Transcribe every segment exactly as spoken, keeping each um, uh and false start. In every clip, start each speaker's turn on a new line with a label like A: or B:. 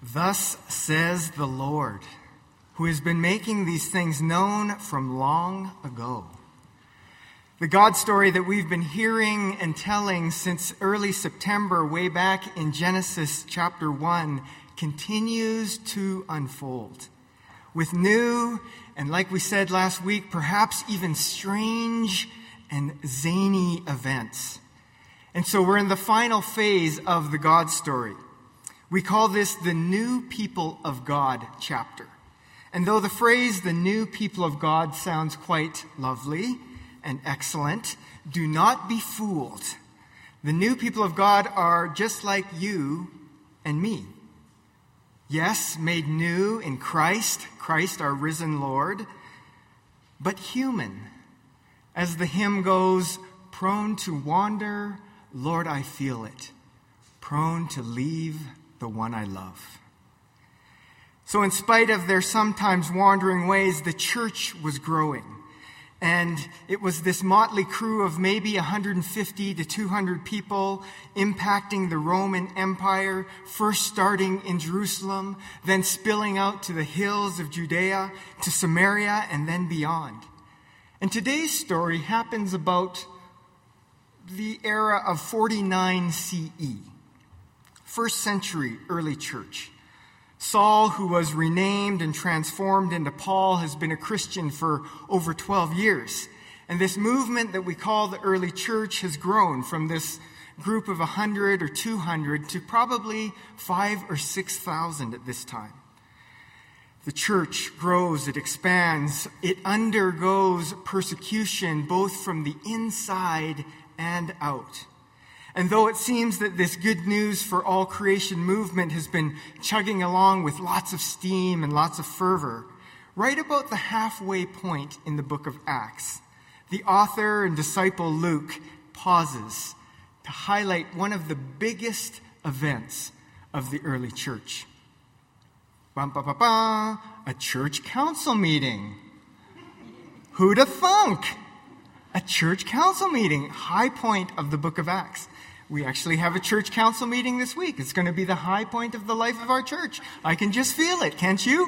A: Thus says the Lord, who has been making these things known from long ago. The God story that we've been hearing and telling since early September, way back in Genesis chapter one, continues to unfold with new, and like we said last week, perhaps even strange and zany events. And so we're in the final phase of the God story. We call this the New People of God chapter. And though the phrase, the new people of God, sounds quite lovely and excellent, do not be fooled. The new people of God are just like you and me. Yes, made new in Christ, Christ our risen Lord, but human. As the hymn goes, prone to wander, Lord, I feel it. Prone to leave the one I love. So in spite of their sometimes wandering ways, the church was growing. And it was this motley crew of maybe one hundred fifty to two hundred people impacting the Roman Empire, first starting in Jerusalem, then spilling out to the hills of Judea, to Samaria, and then beyond. And today's story happens about the era of forty-nine C E, first century early church. Saul, who was renamed and transformed into Paul, has been a Christian for over twelve years. And this movement that we call the early church has grown from this group of one hundred or two hundred to probably five or six thousand at this time. The church grows, it expands, it undergoes persecution both from the inside and out. And though it seems that this good news for all creation movement has been chugging along with lots of steam and lots of fervor, right about the halfway point in the book of Acts, the author and disciple Luke pauses to highlight one of the biggest events of the early church. Bum, ba, ba, ba, a church council meeting. Who'da thunk? A church council meeting, high point of the book of Acts. We actually have a church council meeting this week. It's going to be the high point of the life of our church. I can just feel it, can't you?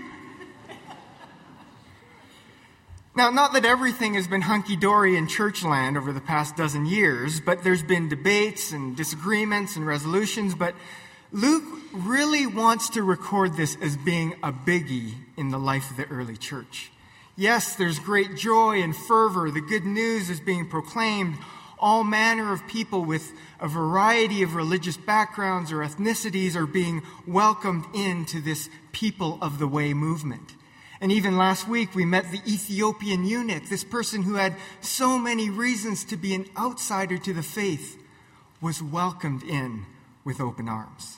A: Now, not that everything has been hunky-dory in church land over the past dozen years, but there's been debates and disagreements and resolutions, but Luke really wants to record this as being a biggie in the life of the early church. Yes, there's great joy and fervor. The good news is being proclaimed. All manner of people with a variety of religious backgrounds or ethnicities are being welcomed into this People of the Way movement. And even last week we met the Ethiopian eunuch, this person who had so many reasons to be an outsider to the faith, was welcomed in with open arms.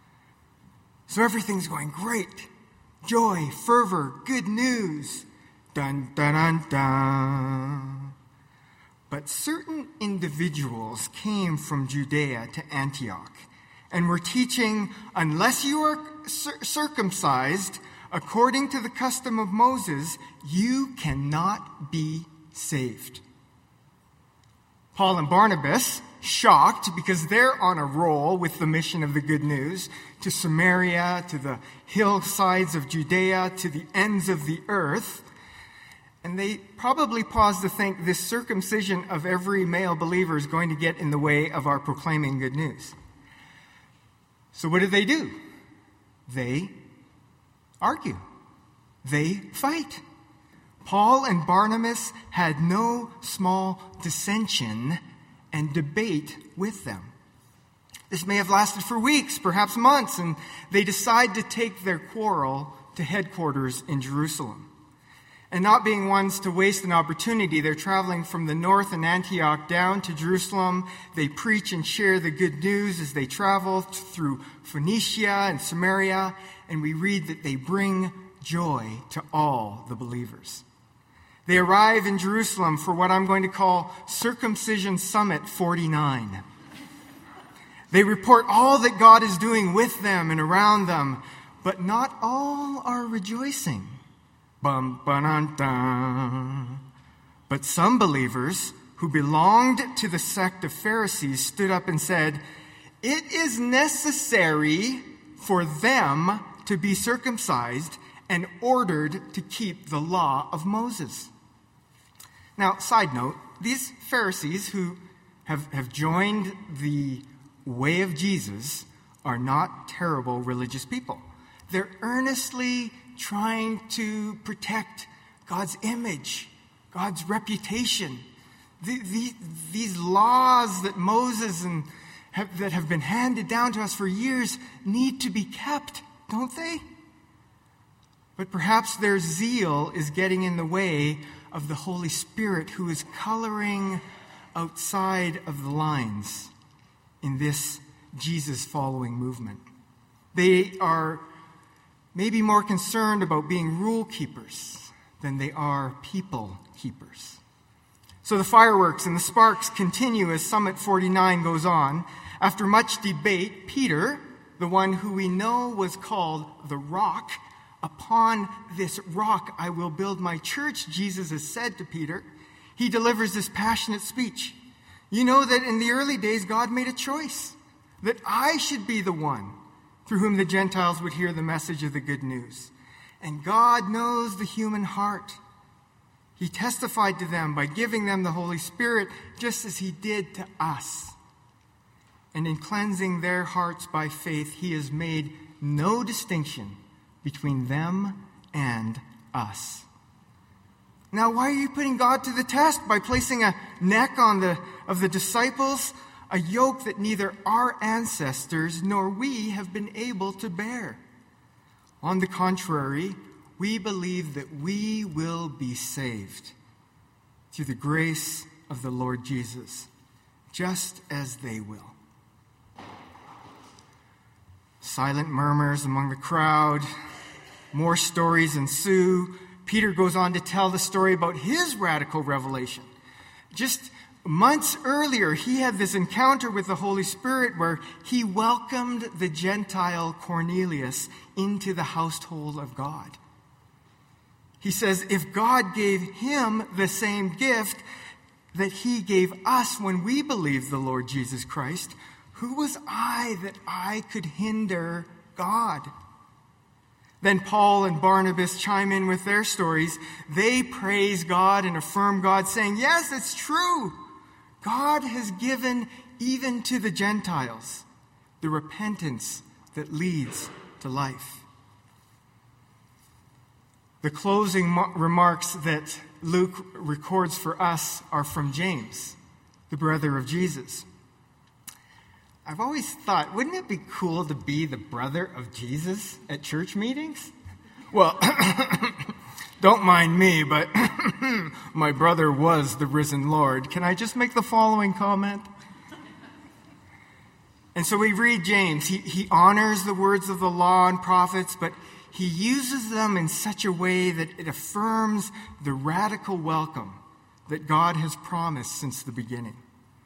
A: So everything's going great. Joy, fervor, good news. Dun, dun, dun, dun. But certain individuals came from Judea to Antioch and were teaching, unless you are cir- circumcised according to the custom of Moses, you cannot be saved. Paul and Barnabas, shocked because they're on a roll with the mission of the good news to Samaria, to the hillsides of Judea, to the ends of the earth, and they probably pause to think this circumcision of every male believer is going to get in the way of our proclaiming good news. So what do they do? They argue. They fight. Paul and Barnabas had no small dissension and debate with them. This may have lasted for weeks, perhaps months, and they decide to take their quarrel to headquarters in Jerusalem. And not being ones to waste an opportunity, they're traveling from the north in Antioch down to Jerusalem. They preach and share the good news as they travel through Phoenicia and Samaria, and we read that they bring joy to all the believers. They arrive in Jerusalem for what I'm going to call Circumcision Summit forty-nine. They report all that God is doing with them and around them, but not all are rejoicing. Bum, ba-dun-dun. But some believers who belonged to the sect of Pharisees stood up and said, "It is necessary for them to be circumcised and ordered to keep the law of Moses. Now, side note, these Pharisees who have, have joined the way of Jesus are not terrible religious people. They're earnestly trying to protect God's image, God's reputation. The, the, these laws that Moses and have, that have been handed down to us for years need to be kept, don't they? But perhaps their zeal is getting in the way of the Holy Spirit, who is coloring outside of the lines in this Jesus-following movement. They are maybe more concerned about being rule keepers than they are people keepers. So the fireworks and the sparks continue as Summit forty-nine goes on. After much debate, Peter, the one who we know was called the Rock, upon this rock I will build my church, Jesus has said to Peter, he delivers this passionate speech. You know that in the early days, God made a choice that I should be the one through whom the Gentiles would hear the message of the good news. And God knows the human heart. He testified to them by giving them the Holy Spirit, just as he did to us. And in cleansing their hearts by faith, he has made no distinction between them and us. Now, why are you putting God to the test by placing a neck on the of the disciples, a yoke that neither our ancestors nor we have been able to bear? On the contrary, we believe that we will be saved through the grace of the Lord Jesus, just as they will. Silent murmurs among the crowd. More stories ensue. Peter goes on to tell the story about his radical revelation. Just months earlier, he had this encounter with the Holy Spirit where he welcomed the Gentile Cornelius into the household of God. He says, if God gave him the same gift that he gave us when we believed the Lord Jesus Christ, who was I that I could hinder God? Then Paul and Barnabas chime in with their stories. They praise God and affirm God, saying, yes, it's true. God has given even to the Gentiles the repentance that leads to life. The closing mo- remarks that Luke records for us are from James, the brother of Jesus. I've always thought, wouldn't it be cool to be the brother of Jesus at church meetings? Well, don't mind me, but my brother was the risen Lord. Can I just make the following comment? And so we read James. He, he honors the words of the law and prophets, but he uses them in such a way that it affirms the radical welcome that God has promised since the beginning.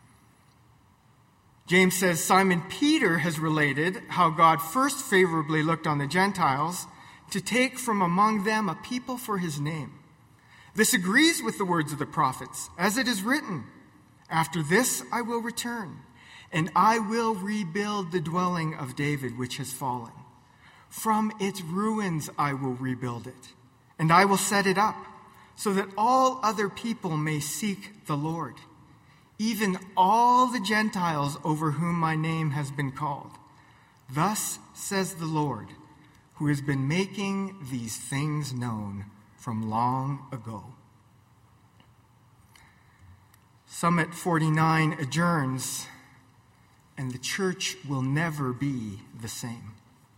A: James says Simon Peter has related how God first favorably looked on the Gentiles to take from among them a people for his name. This agrees with the words of the prophets, as it is written, after this I will return, and I will rebuild the dwelling of David which has fallen. From its ruins I will rebuild it, and I will set it up, so that all other people may seek the Lord, even all the Gentiles over whom my name has been called. Thus says the Lord, who has been making these things known from long ago. Summit forty-nine adjourns, and the church will never be the same.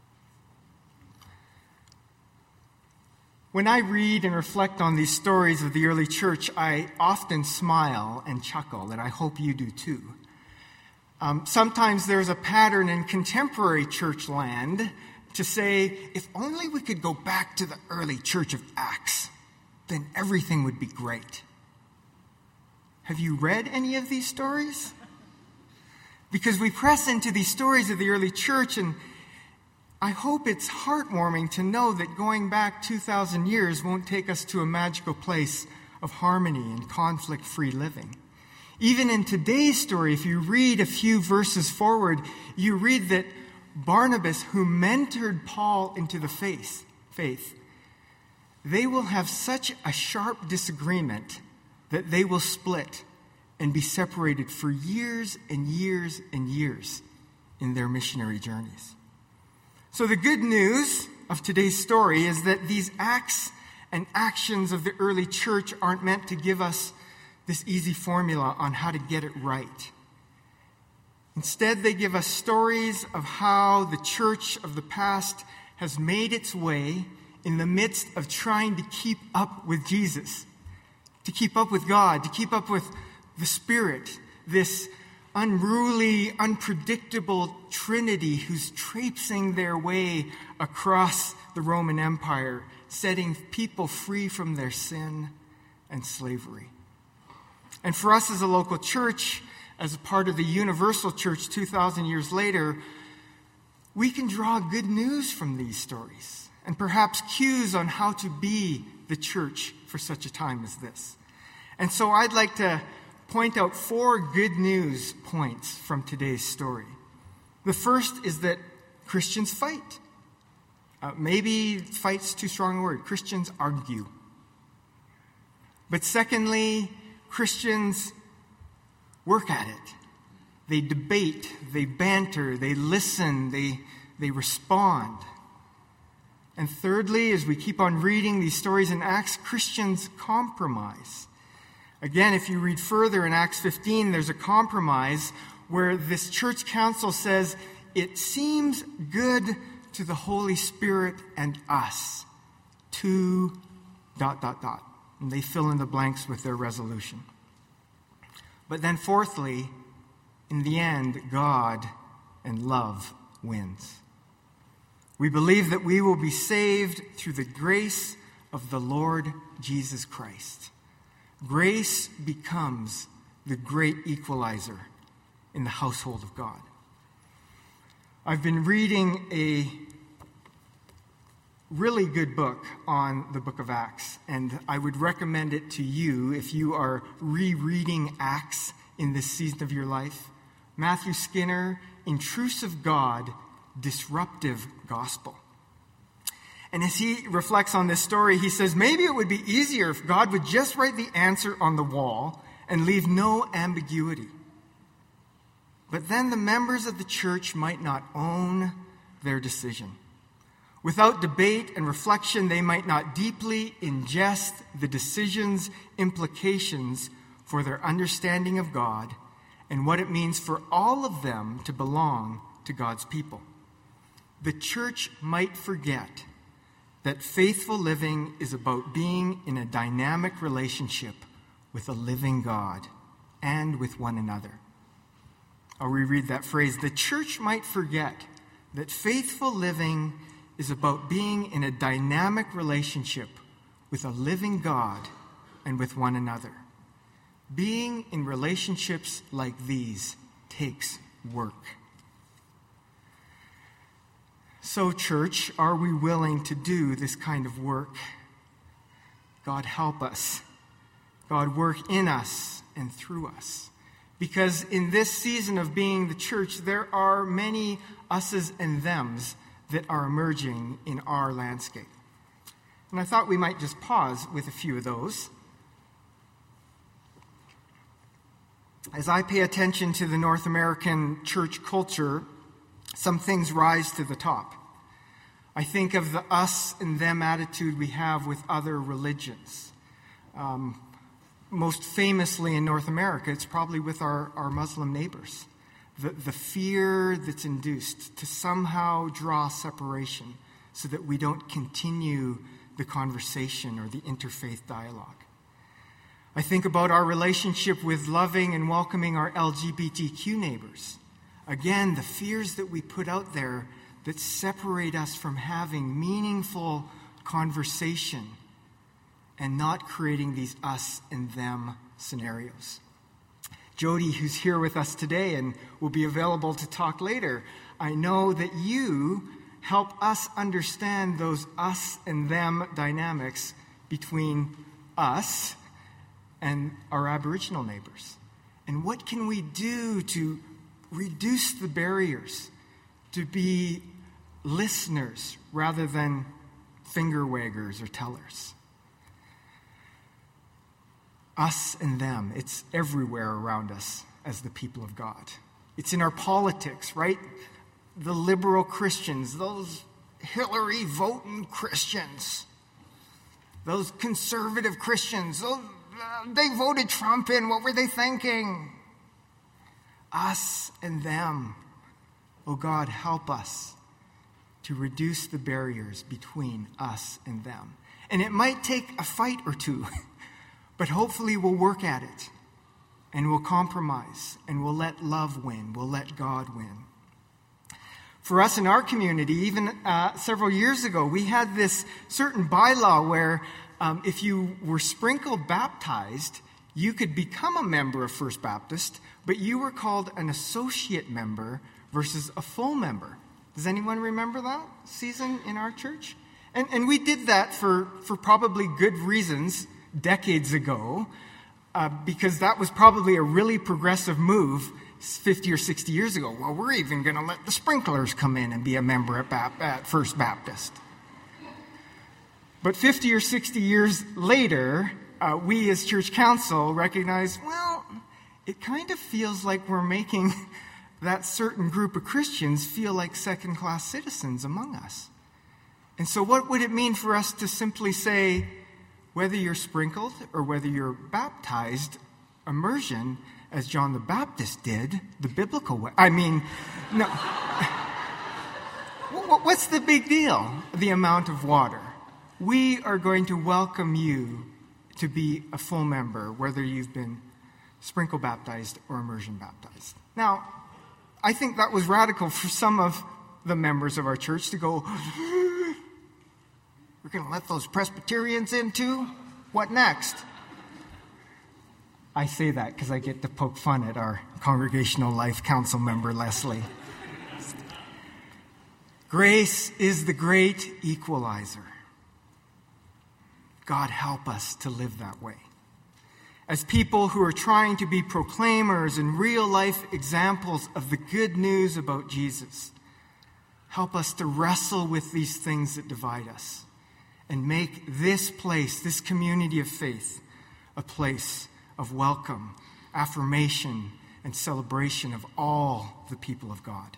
A: When I read and reflect on these stories of the early church, I often smile and chuckle, and I hope you do too. Um, sometimes there's a pattern in contemporary church land to say, if only we could go back to the early church of Acts, then everything would be great. Have you read any of these stories? Because we press into these stories of the early church, and I hope it's heartwarming to know that going back two thousand years won't take us to a magical place of harmony and conflict-free living. Even in today's story, if you read a few verses forward, you read that Barnabas, who mentored Paul into the faith, faith, they will have such a sharp disagreement that they will split and be separated for years and years and years in their missionary journeys. So the good news of today's story is that these acts and actions of the early church aren't meant to give us this easy formula on how to get it right. Instead, they give us stories of how the church of the past has made its way in the midst of trying to keep up with Jesus, to keep up with God, to keep up with the Spirit, this unruly, unpredictable Trinity who's traipsing their way across the Roman Empire, setting people free from their sin and slavery. And for us as a local church, as a part of the universal church two thousand years later, we can draw good news from these stories and perhaps cues on how to be the church for such a time as this. And so I'd like to point out four good news points from today's story. The first is that Christians fight. Uh, maybe fight's too strong a word. Christians argue. But secondly, Christians work at it. They debate, they banter, they listen, they, they respond. And thirdly, as we keep on reading these stories in Acts, Christians compromise. Again, if you read further in Acts fifteen, there's a compromise where this church council says, it seems good to the Holy Spirit and us to dot, dot, dot. And they fill in the blanks with their resolution. But then fourthly, in the end, God and love wins. We believe that we will be saved through the grace of the Lord Jesus Christ. Grace becomes the great equalizer in the household of God. I've been reading a really good book on the book of Acts, and I would recommend it to you if you are rereading Acts in this season of your life. Matthew Skinner, Intrusive God, Disruptive Gospel. And as he reflects on this story, he says, maybe it would be easier if God would just write the answer on the wall and leave no ambiguity. But then the members of the church might not own their decision. Without debate and reflection, they might not deeply ingest the decision's implications for their understanding of God and what it means for all of them to belong to God's people. The church might forget that faithful living is about being in a dynamic relationship with a living God and with one another. I'll reread that phrase. The church might forget that faithful living is about being in a dynamic relationship with a living God and with one another. Being in relationships like these takes work. So, church, are we willing to do this kind of work? God, help us. God, work in us and through us. Because in this season of being the church, there are many us's and them's that are emerging in our landscape. And I thought we might just pause with a few of those. As I pay attention to the North American church culture, some things rise to the top. I think of the us and them attitude we have with other religions. Um, most famously in North America, it's probably with our, our Muslim neighbors. The, the fear that's induced to somehow draw separation so that we don't continue the conversation or the interfaith dialogue. I think about our relationship with loving and welcoming our L G B T Q neighbors. Again, the fears that we put out there that separate us from having meaningful conversation and not creating these us and them scenarios. Jody, who's here with us today and will be available to talk later, I know that you help us understand those us and them dynamics between us and our Aboriginal neighbors. And what can we do to reduce the barriers, to be listeners rather than finger waggers or tellers. Us and them, it's everywhere around us as the people of God. It's in our politics, right? The liberal Christians, those Hillary voting Christians, those conservative Christians, those, uh, they voted Trump in. What were they thinking? Us and them. Oh God, help us to reduce the barriers between us and them. And it might take a fight or two, but hopefully we'll work at it, and we'll compromise, and we'll let love win. We'll let God win. For us in our community, even uh, several years ago, we had this certain bylaw where um, if you were sprinkled baptized, you could become a member of First Baptist, but you were called an associate member versus a full member. Does anyone remember that season in our church? And, and we did that for, for probably good reasons decades ago, uh, because that was probably a really progressive move fifty or sixty years ago. Well, we're even going to let the sprinklers come in and be a member at, Bap- at First Baptist. But fifty or sixty years later, uh, we as church council recognize, well, it kind of feels like we're making that certain group of Christians feel like second-class citizens among us. And so what would it mean for us to simply say, whether you're sprinkled or whether you're baptized, immersion, as John the Baptist did, the biblical way? I mean, no. What's the big deal? The amount of water. We are going to welcome you to be a full member, whether you've been sprinkle baptized or immersion baptized. Now, I think that was radical for some of the members of our church to go, we're going to let those Presbyterians in too? What next? I say that because I get to poke fun at our Congregational Life Council member, Leslie. Grace is the great equalizer. God, help us to live that way. As people who are trying to be proclaimers and real-life examples of the good news about Jesus, help us to wrestle with these things that divide us and make this place, this community of faith, a place of welcome, affirmation, and celebration of all the people of God.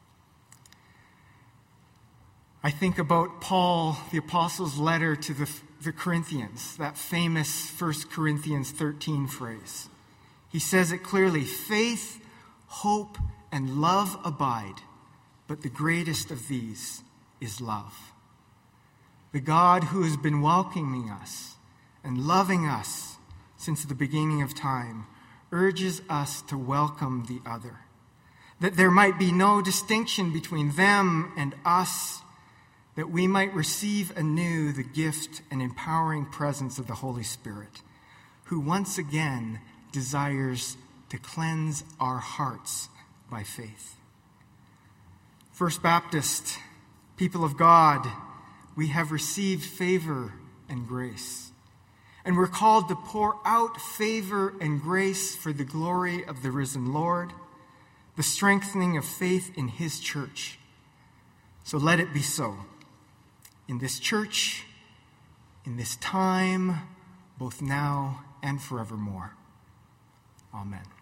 A: I think about Paul, the apostle's letter to the, the Corinthians, that famous First Corinthians thirteen phrase. He says it clearly, faith, hope, and love abide, but the greatest of these is love. The God who has been welcoming us and loving us since the beginning of time urges us to welcome the other, that there might be no distinction between them and us, that we might receive anew the gift and empowering presence of the Holy Spirit, who once again desires to cleanse our hearts by faith. First Baptist, people of God, we have received favor and grace. And we're called to pour out favor and grace for the glory of the risen Lord, the strengthening of faith in his church. So let it be so. In this church, in this time, both now and forevermore. Amen.